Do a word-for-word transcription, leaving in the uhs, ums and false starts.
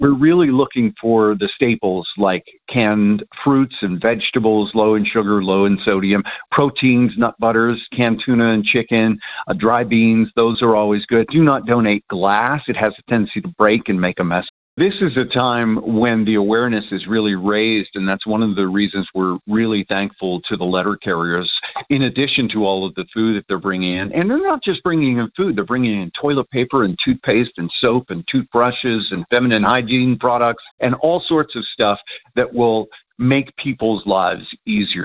We're really looking for the staples like canned fruits and vegetables, low in sugar, low in sodium, proteins, nut butters, canned tuna and chicken, uh, dry beans. Those are always good. Do not donate glass. It has a tendency to break and make a mess. This is a time when the awareness is really raised, and that's one of the reasons we're really thankful to the letter carriers, in addition to all of the food that they're bringing in. And they're not just bringing in food, they're bringing in toilet paper and toothpaste and soap and toothbrushes and feminine hygiene products and all sorts of stuff that will make people's lives easier.